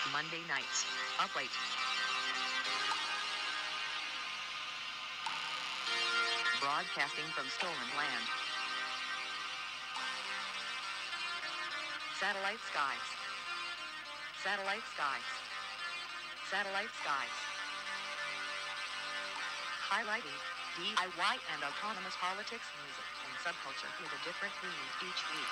Monday nights, up late. Broadcasting from stolen land. Satellite skies. Satellite skies. Satellite skies. Highlighting DIY and autonomous politics, music, and subculture with a different theme each week.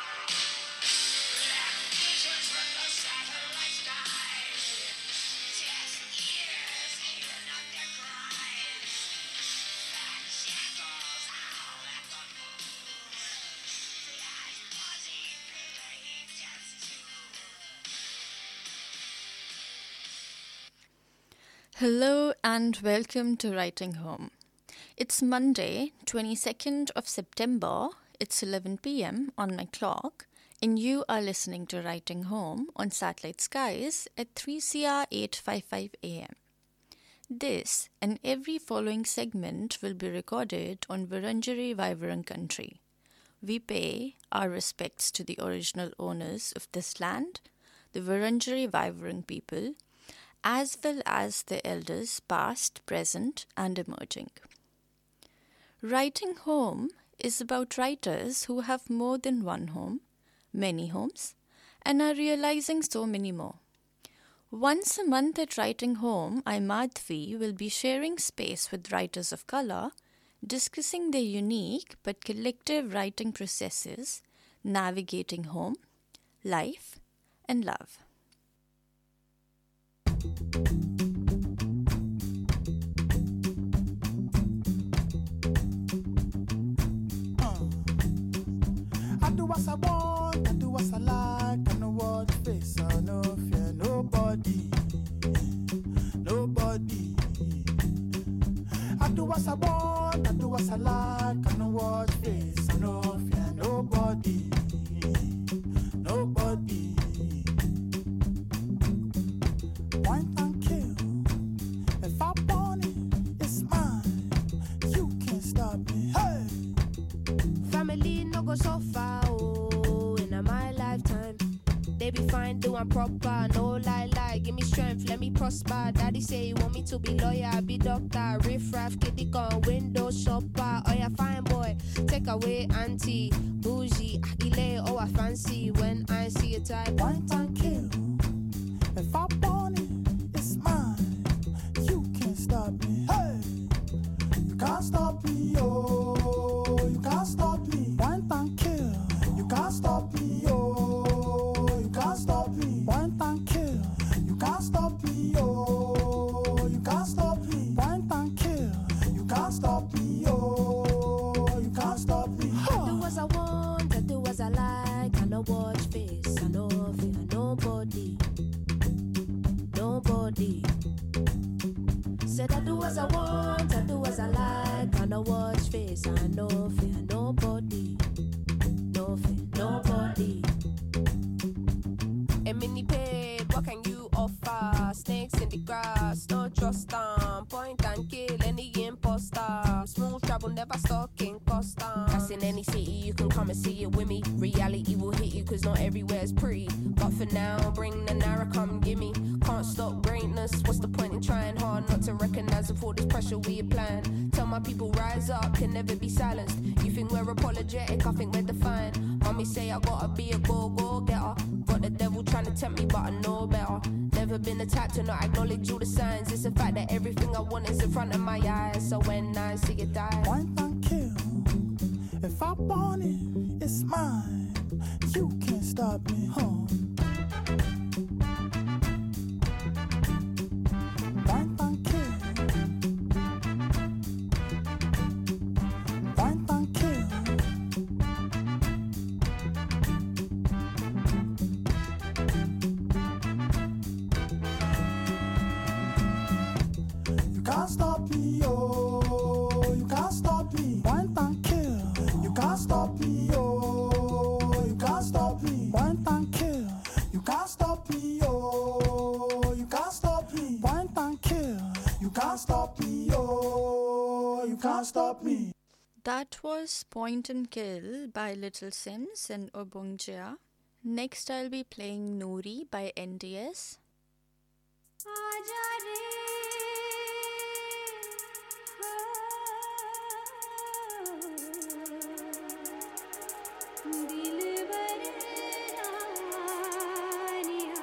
Hello and welcome to Writing Home. It's Monday, 22nd of September. It's 11 p.m. on my clock, and you are listening to Writing Home on Satellite Skies at 3CR 855 AM. This and every following segment will be recorded on Wurundjeri Woi-wurrung country. We pay our respects to the original owners of this land, the Wurundjeri Woi-wurrung people, as well as the elders past, present, and emerging. Writing Home is about writers who have more than one home, many homes, and are realizing so many more. Once a month at Writing Home, I, Madhvi, will be sharing space with writers of color, discussing their unique but collective writing processes, navigating home, life, and love. I do what I want, I do what I like, I know what face, I no fear nobody, nobody. I do what I want, I do what I like, I know what face, I no fear nobody, nobody. Point and kill, if I want it, it's mine, you can't stop me, hey! Family no go so far, oh, in my lifetime. They be fine, doing proper, no lie, give me strength, let me prosper. Daddy say he want me to be lawyer, be doctor, riff-raff, kitty gun, window shopper. Oh yeah, fine boy, take away auntie, bougie, agile, oh I fancy when I see a type. Point and kill. If I want it, it's mine. You can't stop me. Hey, you can't stop me. Oh, you can't stop me. Point and kill. You can't stop me. Oh, you can't stop me. Point and kill. You can't stop me. Oh, you can't stop me. Point and kill. You can't stop me. Oh, you can't stop me. I do as I want, I do as I like. I no watch face, I no fear nobody, nobody. Said I do as I want, I do as I like. I no watch face, I no fear nobody, no fear nobody. A mini paid, what can you offer? Snakes in the grass, no trust them. Point and kill any imposter. Smooth travel, never stalking custom. That's in any city, you can come and see it with me. Reality will hit you, cause not everywhere's pretty. But for now, bring the Nara, come gimme. Can't stop greatness, what's the point in trying hard not to recognize and for this pressure we applying? Tell my people rise up, can never be silenced. You think we're apologetic, I think we're defiant. Mommy say I gotta be a go-getter. Got the devil trying to tempt me, but I know better. Never been the type to not acknowledge all the signs. It's the fact that everything I want is in front of my eyes. So when I see it die, Point and kill. If I want it, it's mine. You can't stop me. Point and kill. Point and kill. You can't stop me, oh, you can't stop me. Point and kill. You can't stop me, oh, you can't stop me. Point and kill. You can't stop me, oh, you can't stop me. Point and kill. You can't stop me, oh, you can't stop me. That was Point and Kill by Little Sims and Obungjia. Next I'll be playing Noori by NDS. आजा रे दिलबर रानिया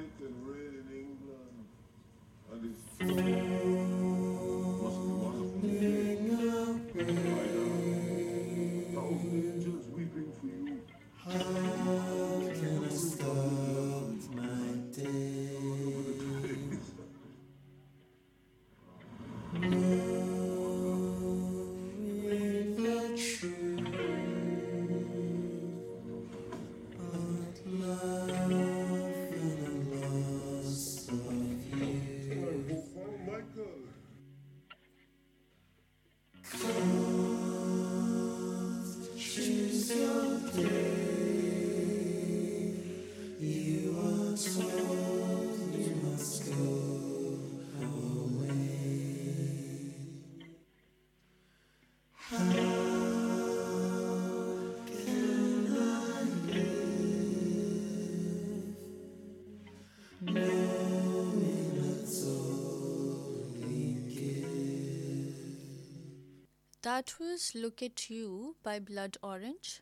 white and red in England. And it's must be wonderful. Thousand angels weeping for you. How can I start my day? Knowing the truth, but love and the loss of you. Oh my God. Choose your day. You are told you must go away. How can I live knowing that's all we give? That was Look at You by Blood Orange.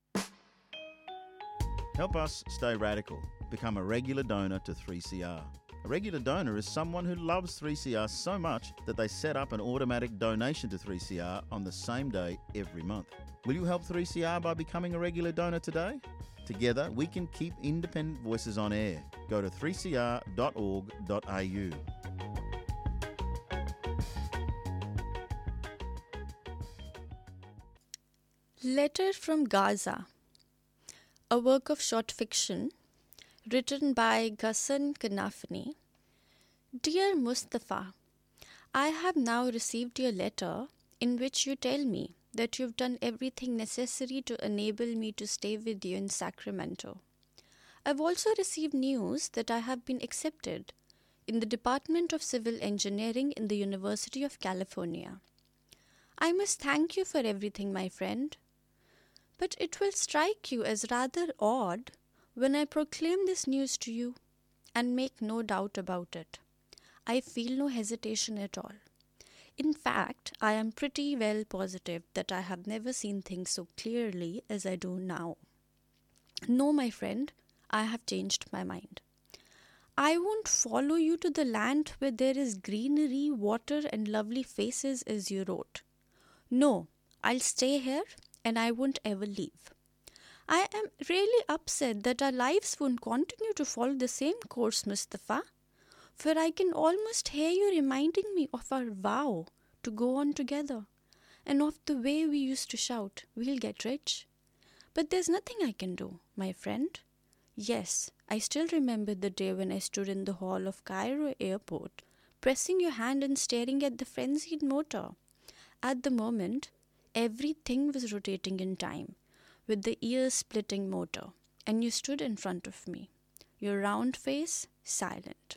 Help us stay radical. Become a regular donor to 3CR. A regular donor is someone who loves 3CR so much that they set up an automatic donation to 3CR on the same day every month. Will you help 3CR by becoming a regular donor today? Together, we can keep independent voices on air. Go to 3cr.org.au. Letter from Gaza, a work of short fiction written by Ghassan Kanafani. Dear Mustafa, I have now received your letter in which you tell me that you've done everything necessary to enable me to stay with you in Sacramento. I've also received news that I have been accepted in the Department of Civil Engineering in the University of California. I must thank you for everything, my friend. But it will strike you as rather odd when I proclaim this news to you, and make no doubt about it. I feel no hesitation at all. In fact, I am pretty well positive that I have never seen things so clearly as I do now. No, my friend, I have changed my mind. I won't follow you to the land where there is greenery, water, and lovely faces, as you wrote. No, I'll stay here and I won't ever leave. I am really upset that our lives won't continue to follow the same course, Mustafa, for I can almost hear you reminding me of our vow to go on together, and of the way we used to shout, "We'll get rich." But there's nothing I can do, my friend. Yes, I still remember the day when I stood in the hall of Cairo airport, pressing your hand and staring at the frenzied motor. At the moment, everything was rotating in time, with the ear-splitting motor, and you stood in front of me, your round face silent.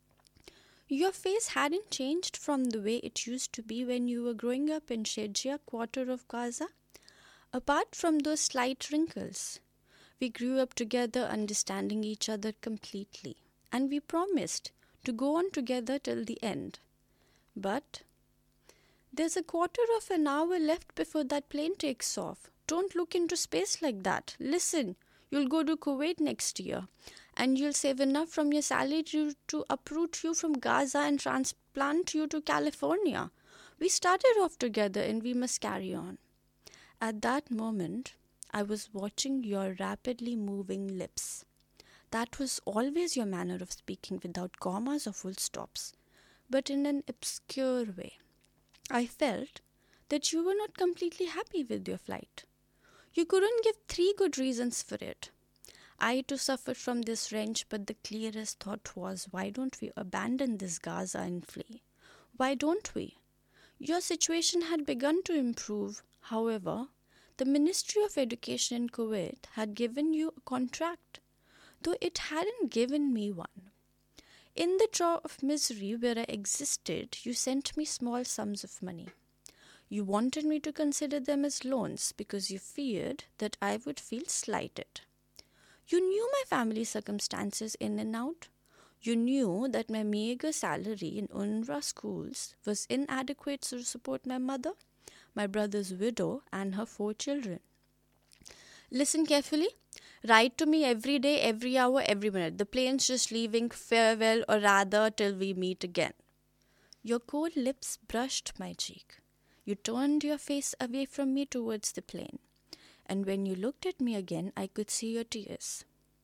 Your face hadn't changed from the way it used to be when you were growing up in Shejia quarter of Gaza. Apart from those slight wrinkles, we grew up together, understanding each other completely, and we promised to go on together till the end. But there's a quarter of an hour left before that plane takes off. Don't look into space like that. Listen, you'll go to Kuwait next year, and you'll save enough from your salary to uproot you from Gaza and transplant you to California. We started off together and we must carry on. At that moment, I was watching your rapidly moving lips. That was always your manner of speaking, without commas or full stops, but in an obscure way. I felt that you were not completely happy with your flight. You couldn't give 3 good reasons for it. I too suffered from this wrench, but the clearest thought was, why don't we abandon this Gaza and flee? Why don't we? Your situation had begun to improve. However, the Ministry of Education in Kuwait had given you a contract, though it hadn't given me one. In the draw of misery where I existed, you sent me small sums of money. You wanted me to consider them as loans because you feared that I would feel slighted. You knew my family circumstances in and out. You knew that my meager salary in UNRWA schools was inadequate to support my mother, my brother's widow, and her 4 children. Listen carefully. Write to me every day, every hour, every minute. The plane's just leaving. Farewell, or rather, till we meet again. Your cold lips brushed my cheek. You turned your face away from me towards the plane. And when you looked at me again, I could see your tears.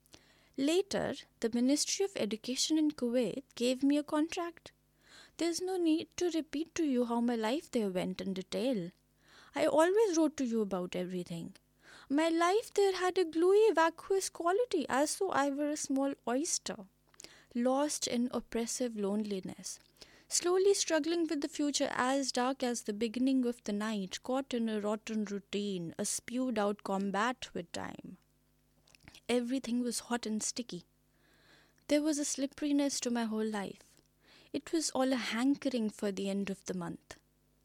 Later, the Ministry of Education in Kuwait gave me a contract. There's no need to repeat to you how my life there went in detail. I always wrote to you about everything. My life there had a gluey, vacuous quality, as though I were a small oyster, lost in oppressive loneliness, slowly struggling with the future as dark as the beginning of the night, caught in a rotten routine, a spewed-out combat with time. Everything was hot and sticky. There was a slipperiness to my whole life. It was all a hankering for the end of the month.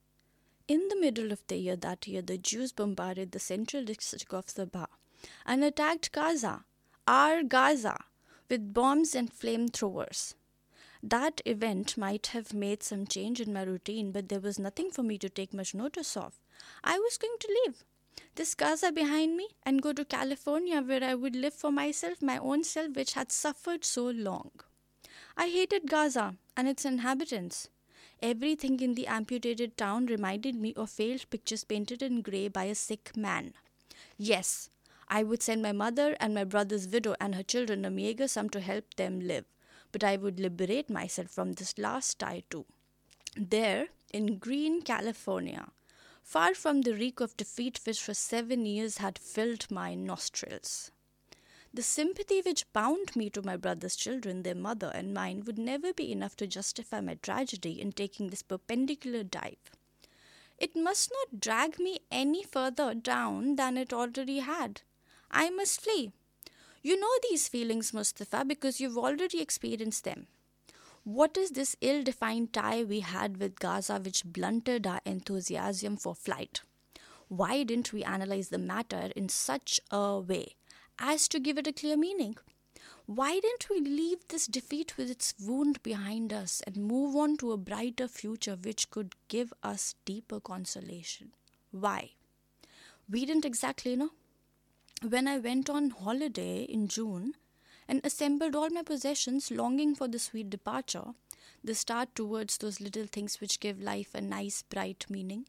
In the middle of the year that year, the Jews bombarded the central district of Sabah and attacked Gaza, our Gaza, with bombs and flamethrowers. That event might have made some change in my routine, but there was nothing for me to take much notice of. I was going to leave this Gaza behind me and go to California, where I would live for myself, my own self, which had suffered so long. I hated Gaza and its inhabitants. Everything in the amputated town reminded me of failed pictures painted in grey by a sick man. Yes, I would send my mother and my brother's widow and her children a meager sum to help them live, but I would liberate myself from this last tie too. There, in green California, far from the reek of defeat which for 7 years had filled my nostrils. The sympathy which bound me to my brother's children, their mother and mine, would never be enough to justify my tragedy in taking this perpendicular dive. It must not drag me any further down than it already had. I must flee. You know these feelings, Mustafa, because you've already experienced them. What is this ill-defined tie we had with Gaza which blunted our enthusiasm for flight? Why didn't we analyze the matter in such a way as to give it a clear meaning? Why didn't we leave this defeat with its wound behind us and move on to a brighter future which could give us deeper consolation? Why? We didn't exactly know. When I went on holiday in June and assembled all my possessions, longing for the sweet departure, the start towards those little things which give life a nice, bright meaning,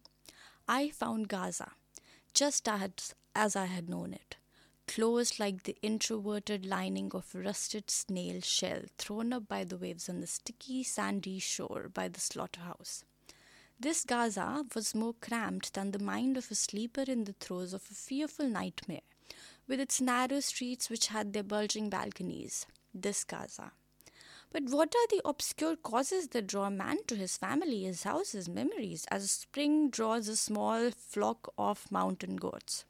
I found Gaza, just as I had known it, closed like the introverted lining of a rusted snail shell thrown up by the waves on the sticky, sandy shore by the slaughterhouse. This Gaza was more cramped than the mind of a sleeper in the throes of a fearful nightmare, with its narrow streets which had their bulging balconies. This Gaza. But what are the obscure causes that draw man to his family, his house, his memories, as spring draws a small flock of mountain goats?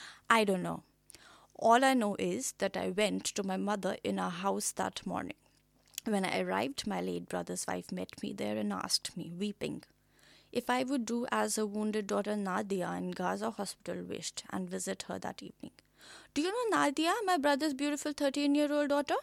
I don't know. All I know is that I went to my mother in our house that morning. When I arrived, my late brother's wife met me there and asked me, weeping, if I would do as her wounded daughter Nadia in Gaza hospital wished and visit her that evening. Do you know Nadia, my brother's beautiful 13-year-old daughter?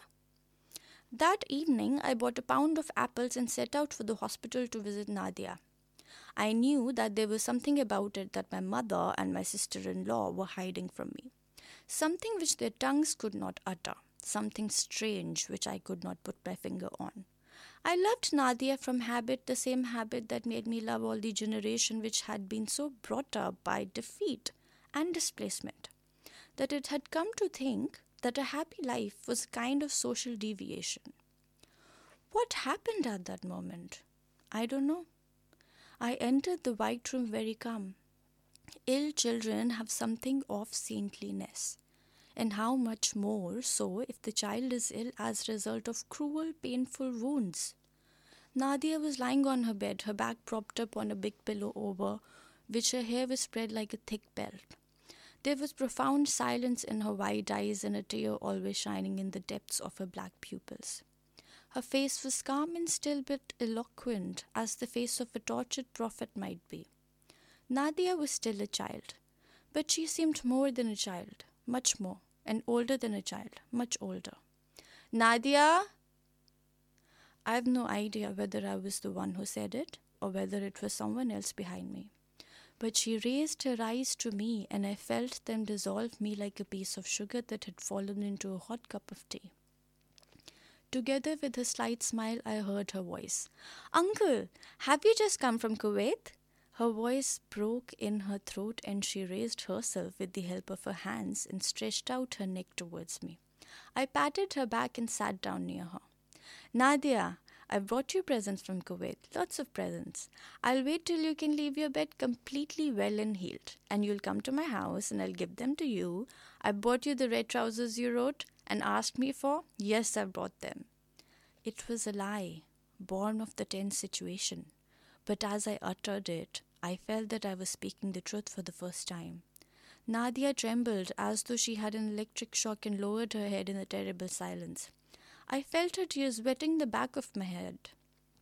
That evening, I bought a pound of apples and set out for the hospital to visit Nadia. I knew that there was something about it that my mother and my sister-in-law were hiding from me. Something which their tongues could not utter. Something strange which I could not put my finger on. I loved Nadia from habit, the same habit that made me love all the generation which had been so brought up by defeat and displacement, that it had come to think that a happy life was a kind of social deviation. What happened at that moment? I don't know. I entered the white room very calm. Ill children have something of saintliness, and how much more so if the child is ill as a result of cruel, painful wounds. Nadia was lying on her bed, her back propped up on a big pillow over which her hair was spread like a thick belt. There was profound silence in her wide eyes and a tear always shining in the depths of her black pupils. Her face was calm and still but eloquent, as the face of a tortured prophet might be. Nadia was still a child, but she seemed more than a child, much more, and older than a child, much older. Nadia? I have no idea whether I was the one who said it or whether it was someone else behind me. But she raised her eyes to me, and I felt them dissolve me like a piece of sugar that had fallen into a hot cup of tea. Together with a slight smile, I heard her voice. "Uncle, have you just come from Kuwait?" Her voice broke in her throat, and she raised herself with the help of her hands and stretched out her neck towards me. I patted her back and sat down near her. "Nadia, I brought you presents from Kuwait. Lots of presents. I'll wait till you can leave your bed completely well and healed. And you'll come to my house and I'll give them to you. I bought you the red trousers you wrote and asked me for. Yes, I brought them." It was a lie, born of the tense situation. But as I uttered it, I felt that I was speaking the truth for the first time. Nadia trembled as though she had an electric shock and lowered her head in a terrible silence. I felt her tears wetting the back of my head.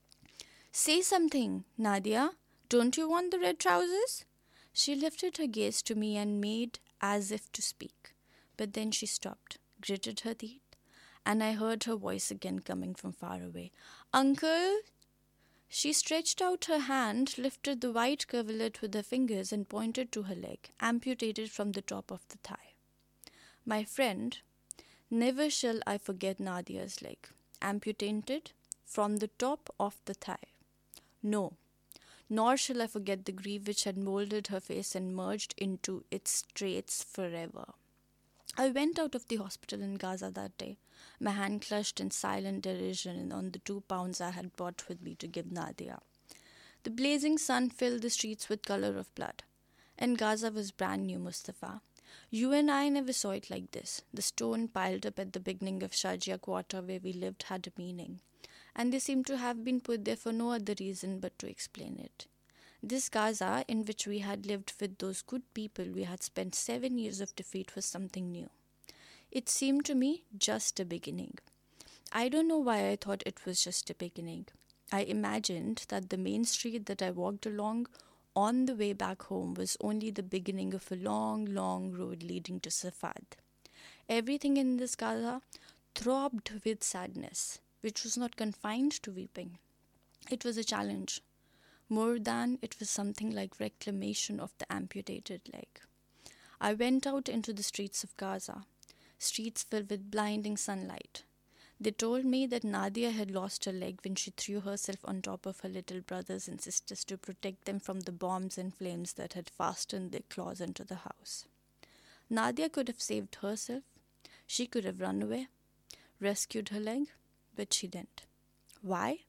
"Say something, Nadia. Don't you want the red trousers?" She lifted her gaze to me and made as if to speak. But then she stopped, gritted her teeth, and I heard her voice again coming from far away. "Uncle!" She stretched out her hand, lifted the white coverlet with her fingers and pointed to her leg, amputated from the top of the thigh. My friend, never shall I forget Nadia's leg, amputated from the top of the thigh. No, nor shall I forget the grief which had molded her face and merged into its traits forever. I went out of the hospital in Gaza that day, my hand clutched in silent derision on the 2 pounds I had brought with me to give Nadia. The blazing sun filled the streets with color of blood, and Gaza was brand new, Mustafa. You and I never saw it like this. The stone piled up at the beginning of Sharjah quarter where we lived had a meaning, and they seemed to have been put there for no other reason but to explain it. This Gaza, in which we had lived with those good people we had spent 7 years of defeat, was something new. It seemed to me just a beginning. I don't know why I thought it was just a beginning. I imagined that the main street that I walked along on the way back home was only the beginning of a long, long road leading to Safad. Everything in this Gaza throbbed with sadness, which was not confined to weeping. It was a challenge. More than it was something like reclamation of the amputated leg. I went out into the streets of Gaza, streets filled with blinding sunlight. They told me that Nadia had lost her leg when she threw herself on top of her little brothers and sisters to protect them from the bombs and flames that had fastened their claws into the house. Nadia could have saved herself. She could have run away, rescued her leg, but she didn't. Why?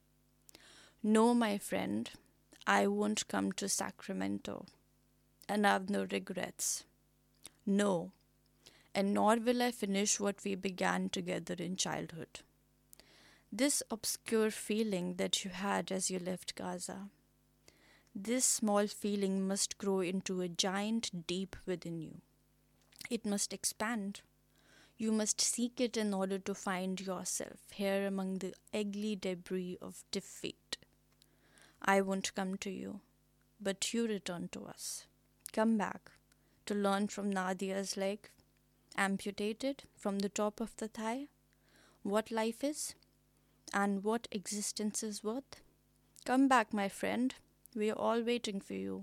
No, my friend, I won't come to Sacramento, and I've no regrets. No, and nor will I finish what we began together in childhood. This obscure feeling that you had as you left Gaza, this small feeling must grow into a giant deep within you. It must expand. You must seek it in order to find yourself here among the ugly debris of defeat. I won't come to you, but you return to us. Come back to learn from Nadia's leg, amputated from the top of the thigh, what life is and what existence is worth. Come back, my friend. We are all waiting for you.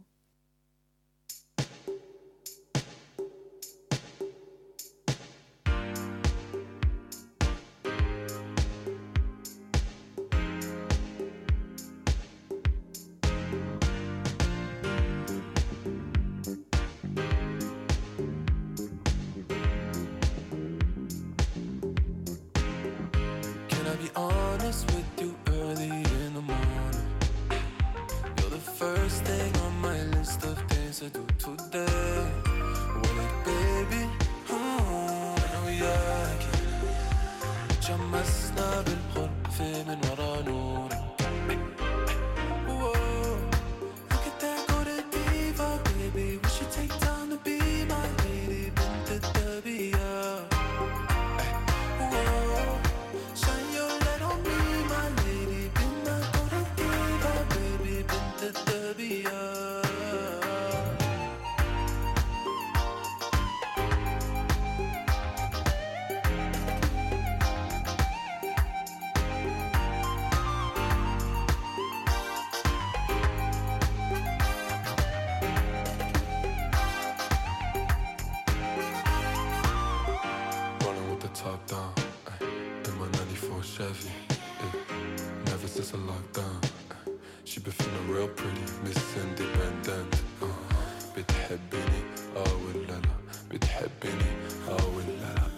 Can I be honest with you early in the morning? You're the first thing on my list. there's a lockdown. She been feeling real pretty, Miss Independent. بتحبني ولا لا؟ بتحبني ولا لا؟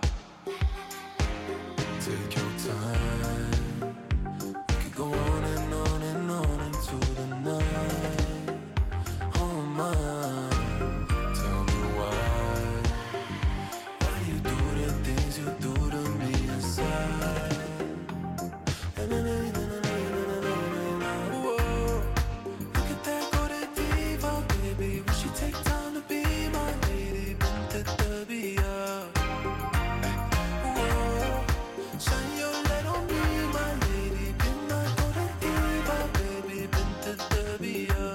Take your time. We could go on and on and on into the night. Oh my, tell me why you do the things you do to me inside. Look at that golden diva, baby. Will she take time to be my lady? بنت الطبيعة. Shine your light on me, my lady. Be my golden diva, baby. بنت الطبيعة.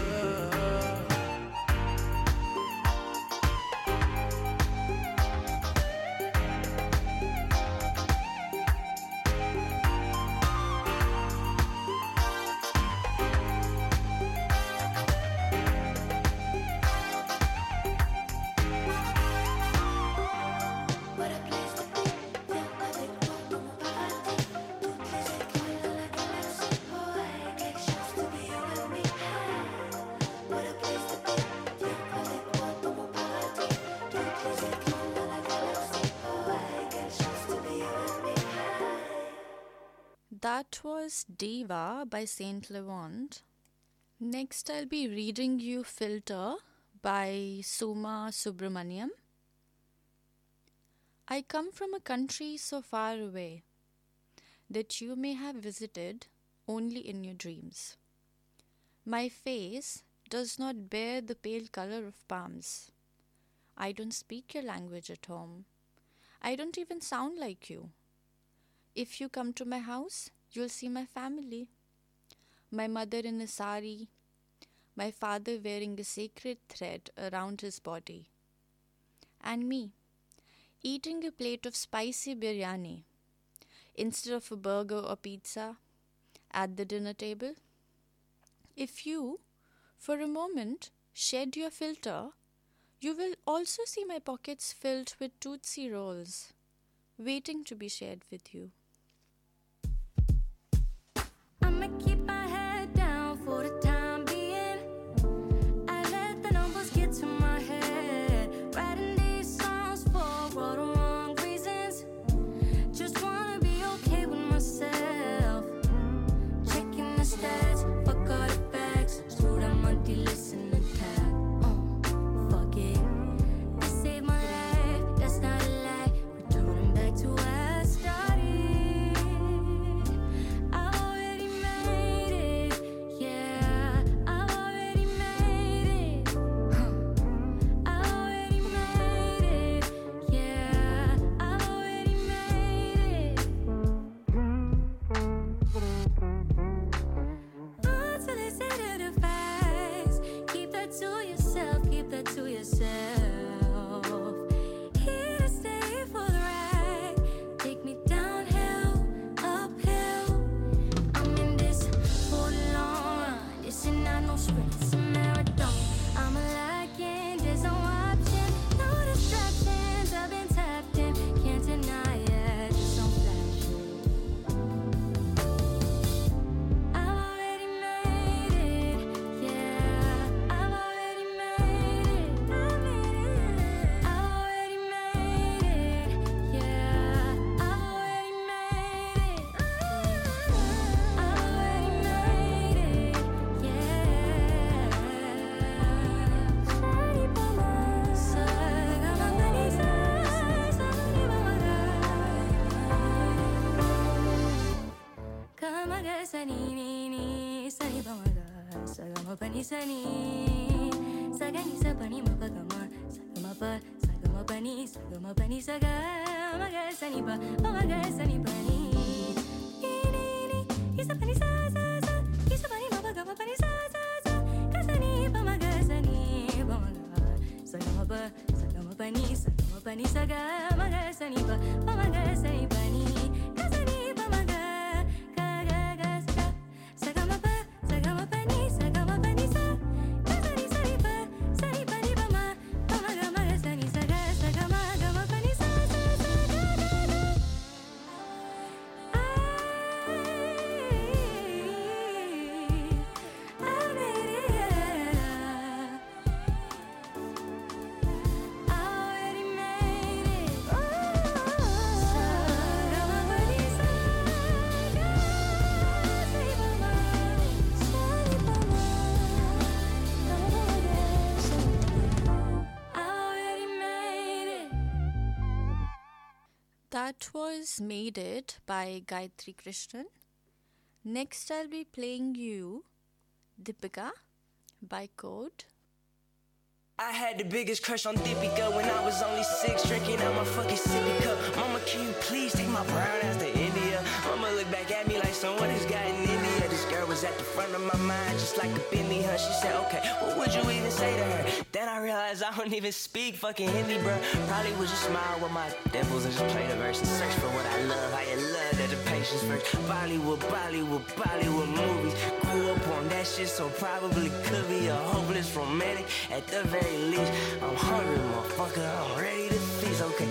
What a place to be, viens avec moi dans mon paradis. Toutes les étoiles de la galaxie. Oh, hey, quelque chose to be you and me. What a place to be, viens avec moi dans mon paradis. Toutes les étoiles de la galaxie. Oh, hey, quelque chose to be you and me. That was Diva by Saint Levant. Next, I'll be reading you Filter by Suma Subramaniam. I come from a country so far away that you may have visited only in your dreams. My face does not bear the pale color of palms. I don't speak your language at home. I don't even sound like you. If you come to my house, you'll see my family. My mother in a sari, my father wearing a sacred thread around his body, and me, eating a plate of spicy biryani instead of a burger or pizza at the dinner table. If you, for a moment, shed your filter, you will also see my pockets filled with Tootsie Rolls, waiting to be shared with you. I'ma keep my head down for the time being. I let the numbers get to my head. Writing these songs for all the wrong reasons. Just wanna be okay with myself. Checking the stats, fuck all the facts. Screw that monthly listening tag. Fuck it. This saved my life, that's not a lie. Returning back to where I started. I've already made it, yeah. I've already made it. I've already made it, yeah. I've already made it. Until they say to the facts, keep that to yourself, keep that to yourself. Here to stay for the ride, take me downhill, uphill. I'm in this for the long run. This is not no sprint, it's a marathon. I'm a lion, there's no option, no distractions. I've been tapped in, can't deny it. Just don't flash it. I've already made it, yeah. I've already made it. I've already made it, yeah. I've already made it. I've already made it, yeah. Shawty mama, saga mama ni saga mama. Kamaga sani ni sani pamaga saga ma pani sani saga ni sa pani ma pa kama saga ma pani saga ma pani saga maga sani pa pamaga sani pani ni isa pani sa isa pani ma pa kama pani sa ka sani pamaga sani pamaga saga ma pani saga maga sani pa pamaga sani pani ka sani pamaga ka saga ma pani saga ma pani sa ka sani pani pamaga maga sani saga maga ma pani sa That was Made It by Gayatri Krishnan. Next, I'll be playing you Deepika by Code. I had the biggest crush on Deepika when I was only 6, drinking out my fucking sippy cup. Mama, can you please take my brown ass to India? Mama looked back at me like, son, what is guy in India? This girl was at the front of my mind, just like a Bentley, huh? She said, okay, what would you even say to her? Then I realized I don't even speak fucking Hindi, bro. Probably would just smile with my dimples and just play the verse and search for what I love. How you love that the patience first. Bollywood movies. Grew up on that shit, so probably could be a hopeless romantic at the very least. I'm hungry, motherfucker, I'm ready to feast. Okay,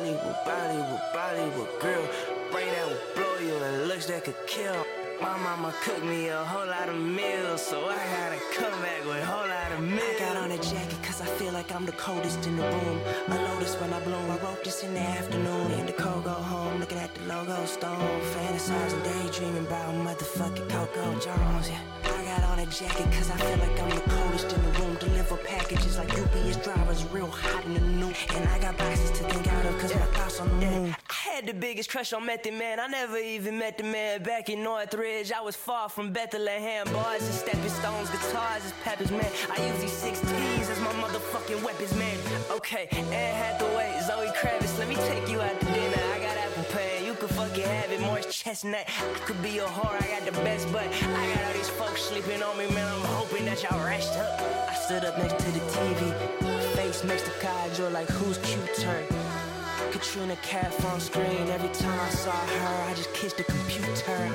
Bollywood girl, brain that will blow you and looks that could kill. My mama cooked me a whole lot of meals, so I gotta come back with a whole lot of meals. I got on a jacket cause I feel like I'm the coldest in the room. A lotus when I bloom, I wrote this in the afternoon. In the cold go home, looking at the logo stone. Fantasizing, daydreaming about motherfucking Coco Jones, yeah. I got on a jacket cause I feel like I'm the coldest in the room. Deliver packages like UPS drivers, real hot in the noon. And I got boxes to think out of cause my thoughts on the moon. I had the biggest crush on Method Man. I never even met the man back in Northridge. I was far from Bethlehem. Bars and stepping stones, guitars as peppers, man. I use these 16s as my motherfucking weapons, man. Okay, Anne Hathaway, Zoe Kravitz, let me take you out to dinner. I got Apple Pay, you could fucking have it. Morris Chestnut, I could be a whore, I got the best, but I got all these folks sleeping on me, man. I'm hoping that y'all rest up. I stood up next to the TV, face next to Kajol, like who's cuter? Katrina Kaif on screen. Every time I saw her, I just kissed the computer.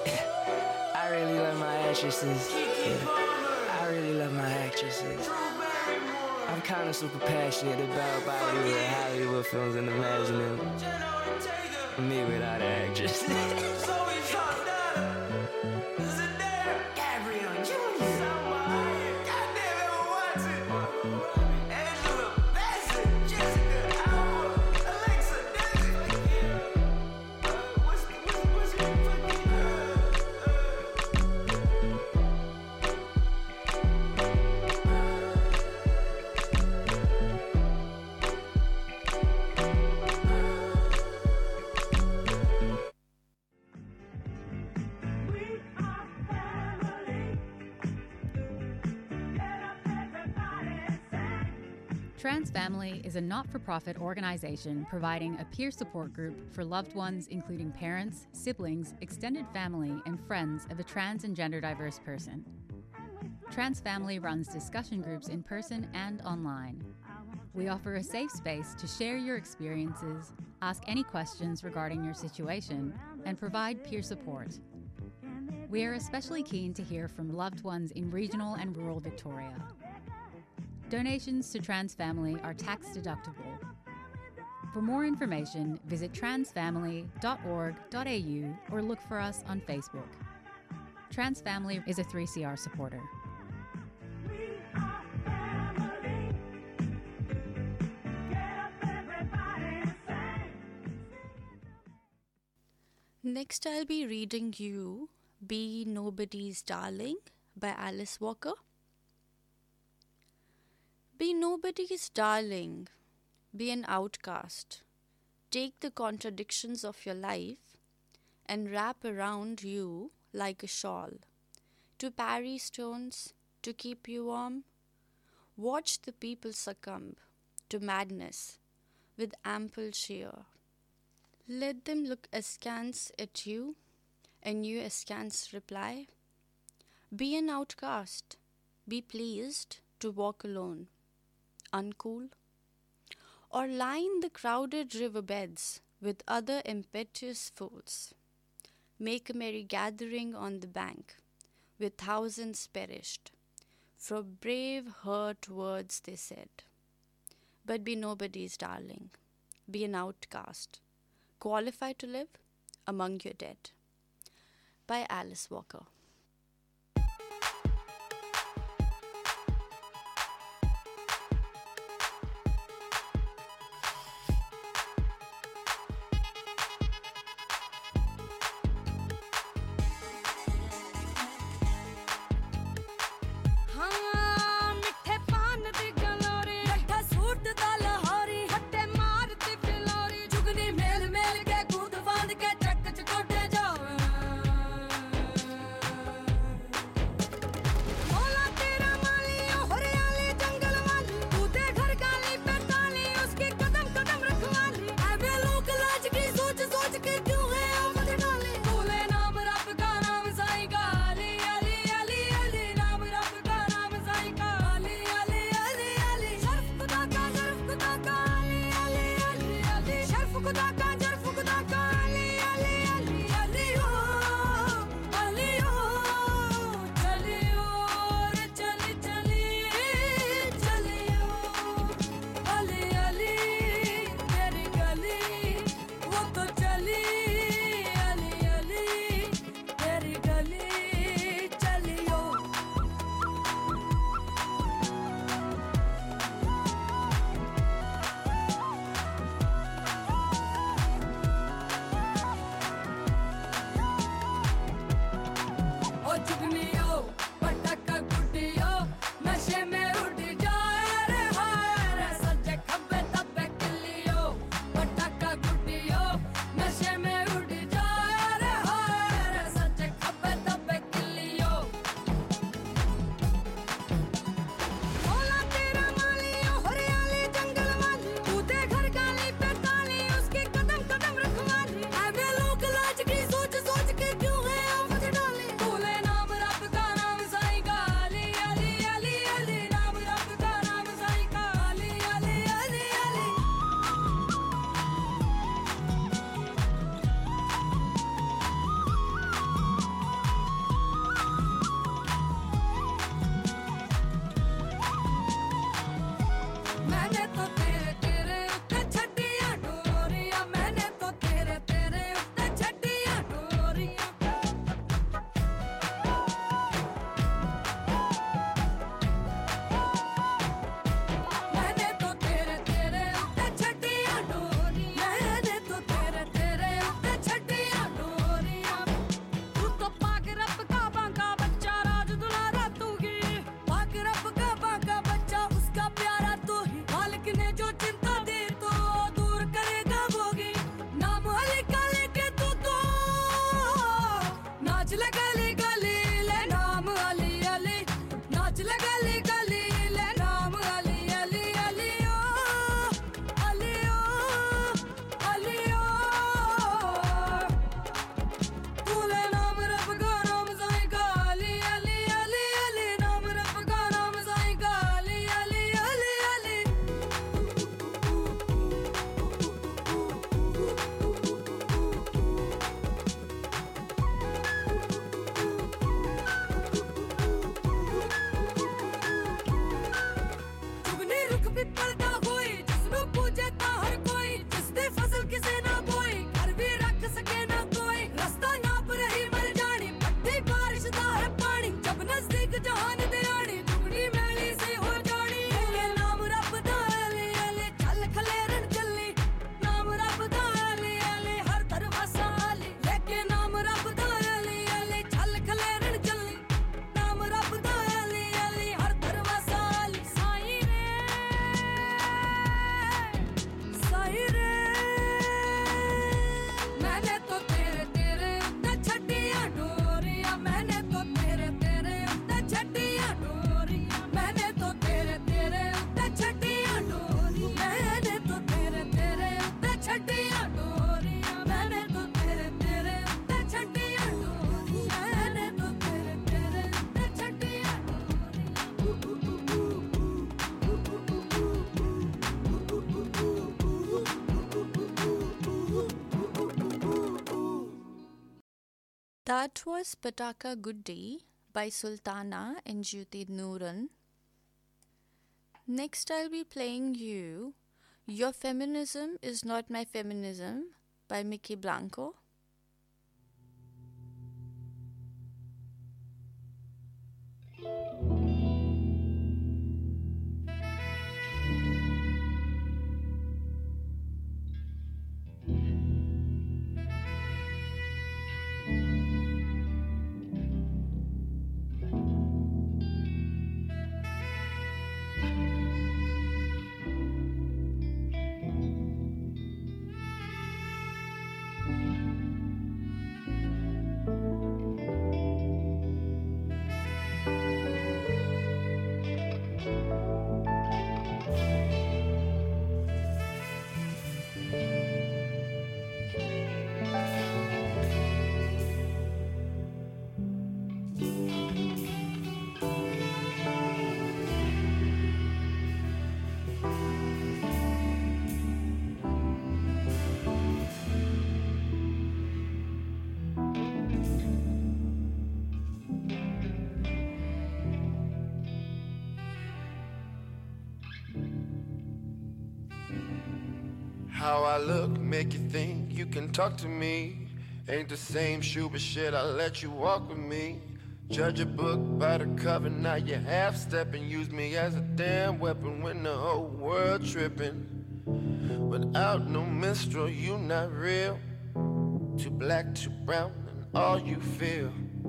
I really love my actresses. Yeah. I really love my actresses. I'm kind of super passionate about Bollywood and Hollywood films and imagining me without an actress. Trans Family is a not-for-profit organization providing a peer support group for loved ones including parents, siblings, extended family, and friends of a trans and gender diverse person. Trans Family runs discussion groups in person and online. We offer a safe space to share your experiences, ask any questions regarding your situation, and provide peer support. We are especially keen to hear from loved ones in regional and rural Victoria. Donations to Trans Family are tax deductible. For more information, visit transfamily.org.au or look for us on Facebook. Trans Family is a 3CR supporter. Next, I'll be reading you Be Nobody's Darling by Alice Walker. Be nobody's darling, be an outcast. Take the contradictions of your life and wrap around you like a shawl. To parry stones, to keep you warm. Watch the people succumb to madness with ample cheer. Let them look askance at you, and you askance reply. Be an outcast, be pleased to walk alone. Uncool, or line the crowded riverbeds with other impetuous fools. Make a merry gathering on the bank, with thousands perished, for brave hurt words they said. But be nobody's darling, be an outcast, qualified to live among your dead. By Alice Walker. Suit दा लहौरी हट्टे मारती फिलौरी जुगनी मेल मेल के That was Pataka Guddi by Sultana and Jyoti Nooran. Next I'll be playing you Your Feminism Is Not My Feminism by Mickey Blanco. How I look make you think you can talk to me. Ain't the same shoe, but shit, I'll let you walk with me. Judge a book by the cover, now you half-stepping. Use me as a damn weapon when the whole world tripping. Without no minstrel, you not real. Too black, too brown, and all you feel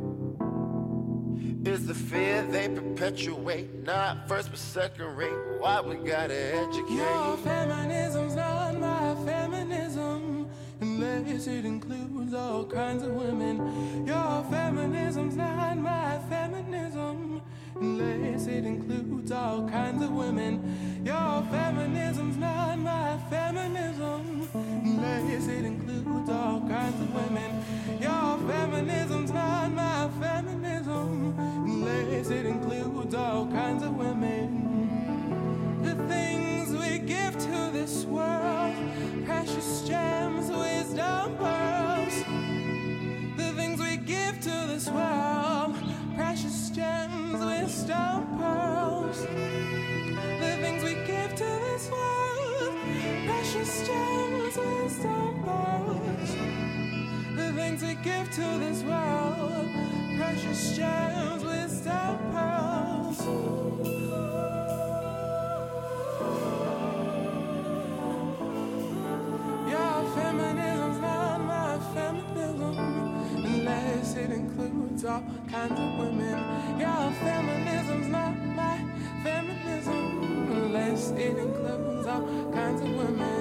is the fear they perpetuate. Not first but second rate. Why we gotta educate? Your feminism's not my feminism, unless it includes all kinds of women. Your feminism's not my feminism, unless it includes all kinds of women. Your feminism's not my feminism, unless it includes all kinds of women. Your feminism's not my feminism, unless it includes all kinds of women. The things we give to this world, precious gems, wisdom pearls. The things we give to this world, precious gems, wisdom pearls. The things we give to this world, precious gems, wisdom pearls. The things we give to this world, precious gems, wisdom pearls. Your feminism's not my feminism, unless it includes all kinds of women. Your feminism's not my feminism, unless it includes all kinds of women.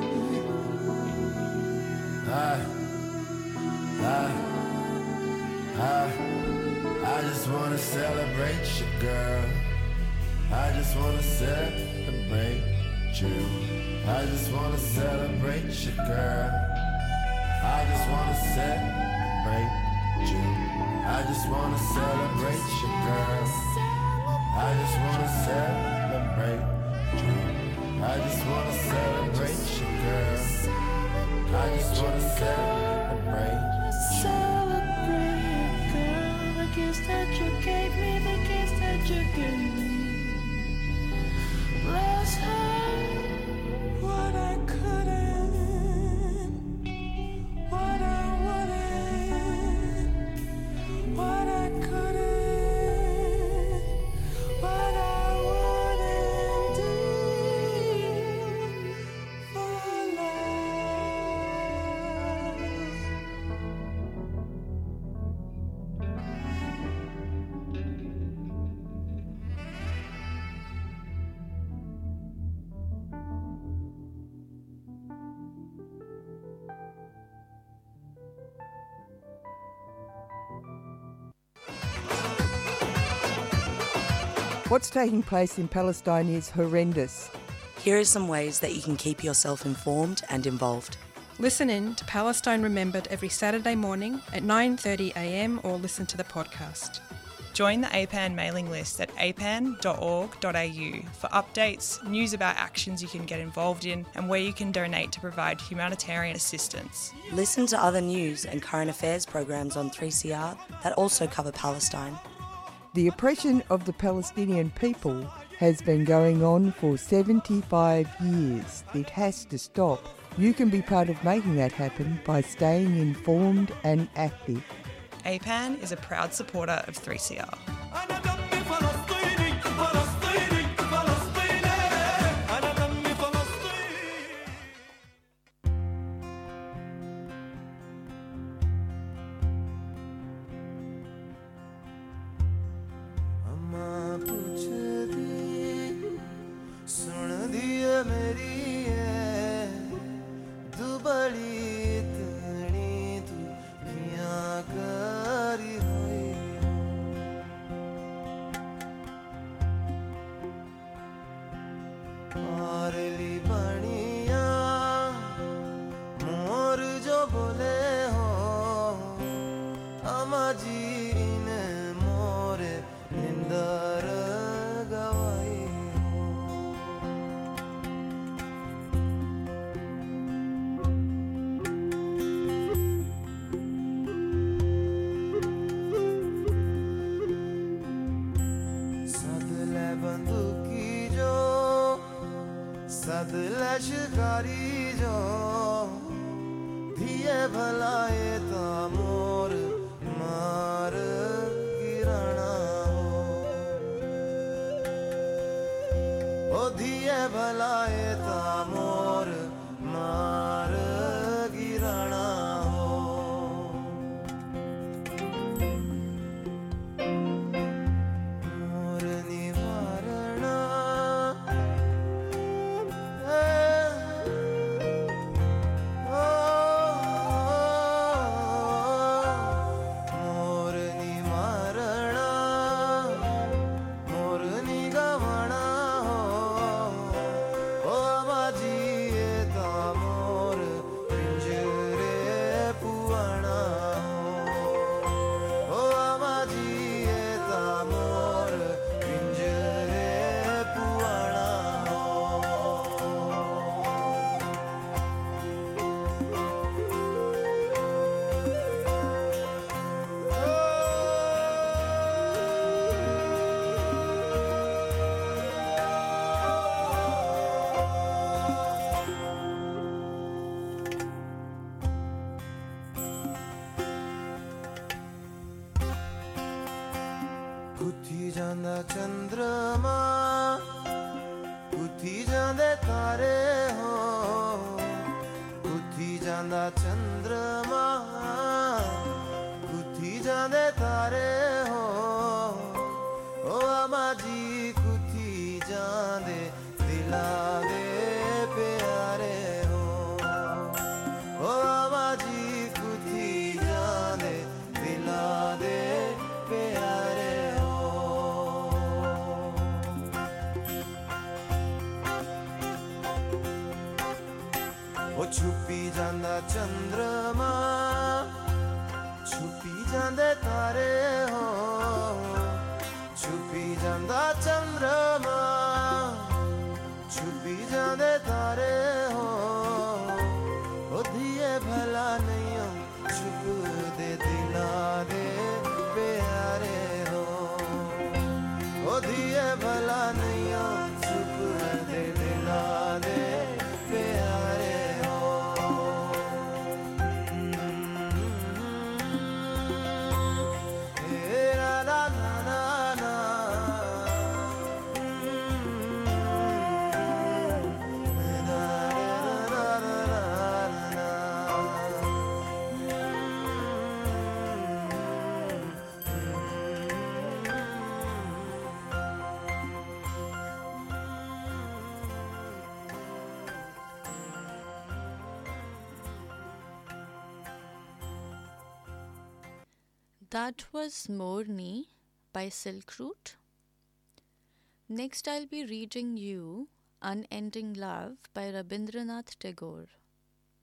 I just wanna celebrate you, girl. I just wanna celebrate you. I just wanna celebrate you, girl. I just wanna celebrate you. I just wanna celebrate you, girl. I just wanna celebrate you. I just wanna celebrate you, girl. I just wanna celebrate you. Celebrate, girl, the gifts that you gave me, the gifts that you gave me. Bless her, what I couldn't, what I wouldn't, what I couldn't, what I wouldn't do for love. What's taking place in Palestine is horrendous. Here are some ways that you can keep yourself informed and involved. Listen in to Palestine Remembered every Saturday morning at 9:30 a.m. or listen to the podcast. Join the APAN mailing list at apan.org.au for updates, news about actions you can get involved in, and where you can donate to provide humanitarian assistance. Listen to other news and current affairs programs on 3CR that also cover Palestine. The oppression of the Palestinian people has been going on for 75 years. It has to stop. You can be part of making that happen by staying informed and active. APAN is a proud supporter of 3CR. कुथी जांदा चंद्रमा कुथी जांदे तारे हो कुथी जांदा चंद्रमा कुथी जांदे तारे हो ओ अम्मा जी कुथी जांदे दिला दे प्यारे हो ओ अम्मा जी कुथी जांदे दिला दे प्यारे छुपी जांदा चंद्रमा छुपी जांदे तारे हो छुपी जांदा चंद्रमा छुपी जांदे तारे हो ओ दिए भला नहीं हो छुप दे दिला दे प्यारे हो ओ दिए भला नहीं हो छुप दे दिला दे प्यारे That was Morni by Silk Root. Next I'll be reading you Unending Love by Rabindranath Tagore.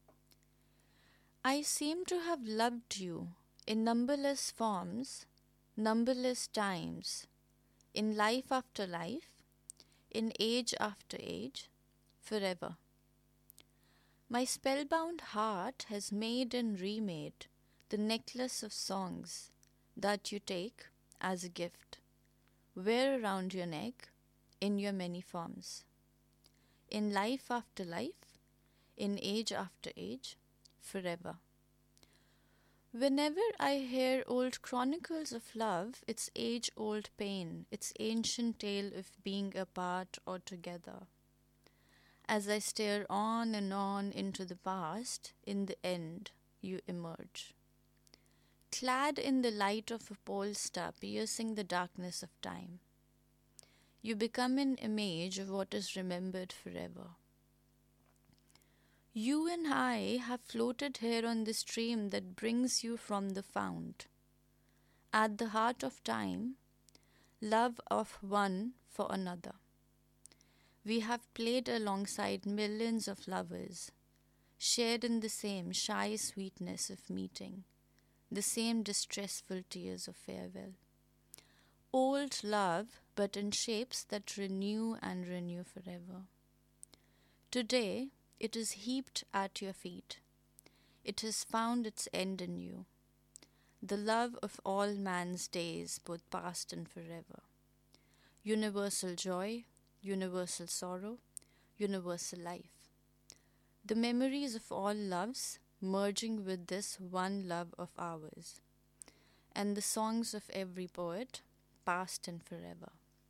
I seem to have loved you in numberless forms numberless times, in life after life, in age after age, forever. My spellbound heart has made and remade the necklace of songs that you take as a gift, wear around your neck in your many forms. In life after life, in age after age, forever. Whenever I hear old chronicles of love, its age-old pain, its ancient tale of being apart or together. As I stare on and on into the past, in the end, you emerge. Clad in the light of a pole star piercing the darkness of time. You become an image of what is remembered forever. You and I have floated here on the stream that brings you from the fount. At the heart of time, love of one for another. We have played alongside millions of lovers, shared in the same shy sweetness of meeting, the same distressful tears of farewell. Old love, but in shapes that renew and renew forever. Today, it is heaped at your feet. It has found its end in you. The love of all man's days, both past and forever. Universal joy, universal sorrow, universal life. The memories of all loves merging with this one love of ours. And the songs of every poet, past and forever.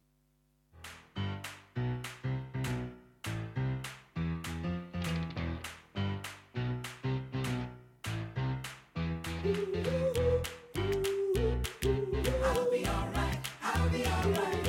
I'll be alright, I'll be alright,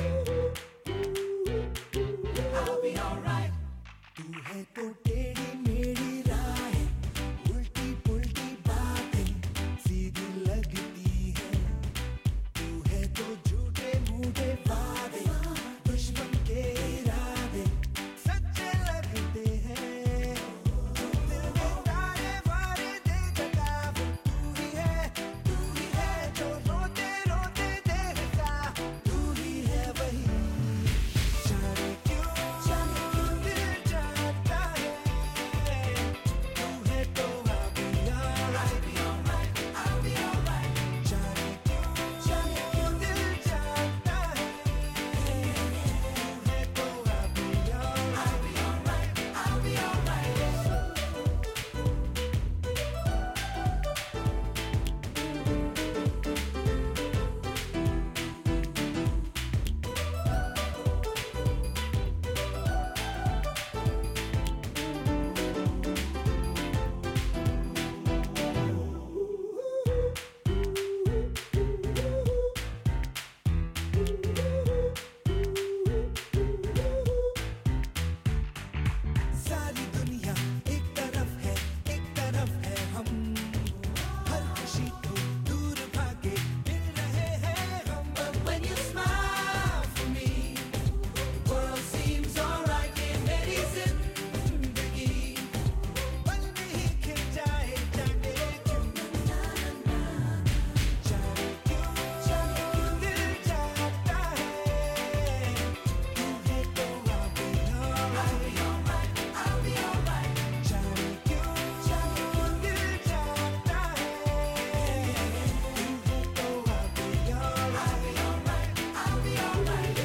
I'll be alright. तू है तो टेढ़ी मेढ़ी राहें, उल्टी पुल्टी बातें सीधी लगती है. तू है तो झूठे मूठे वादे, दुश्मन के इरादे सच्चे लगते हैं. दिल में तारे वारे देखता वो तू ही है जो रोते रोते देखता. तू ही है वही, जाने क्यों दिल जाता है. तू है तो I'll be alright, I'll be alright. जाने क्यों दिल जाता है. तू है तो I'll be alright, I'll be alright. सारी दुनिया एक तरफ है हम. हर खुशी को दूर भागे मिल रहे हैं हम. But when you smile for me, the world seems alright. ये मेरी जिंदगी पल में ही खिल जाए. जाने क्यों दिल जाता है. तू है तो I'll be alright, I'll be alright. जाने क्यों दिल जाता है. तू है तो I'll be alright, I'll be alright.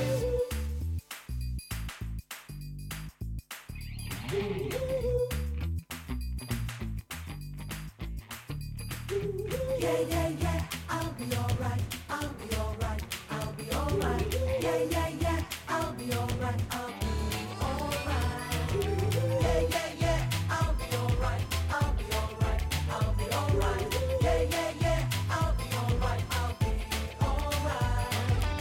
Yeah, yeah, yeah, I'll be alright, I'll be alright, I'll be alright. Yeah, yeah, yeah, I'll be alright, I'll be alright. Yeah, yeah, yeah, I'll be alright, I'll be alright, I'll be alright. Yeah, yeah, yeah, I'll be alright, I'll be alright.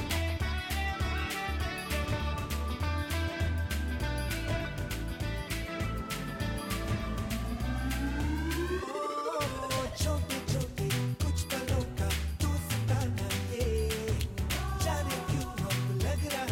छोटे छोटे कुछ पलों का तू सताना ये. जाने क्यों अब लग रहा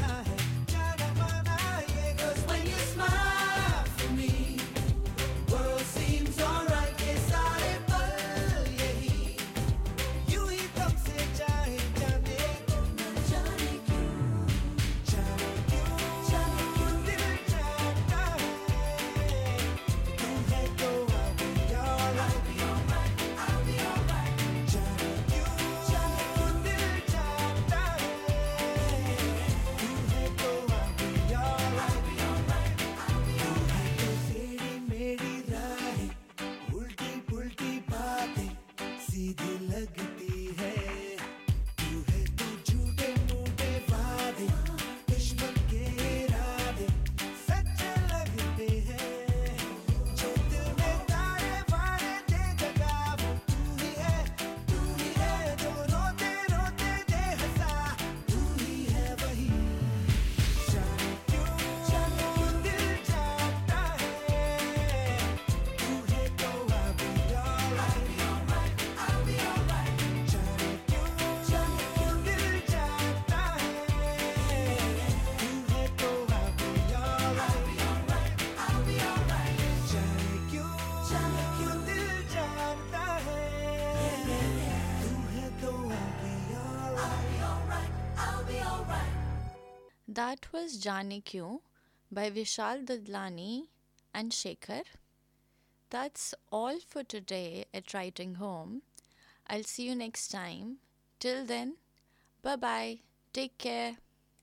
That was Jaane Kyun by Vishal Dadlani and Shekhar. That's all for today at Writing Home. I'll see you next time. Till then, bye-bye. Take care.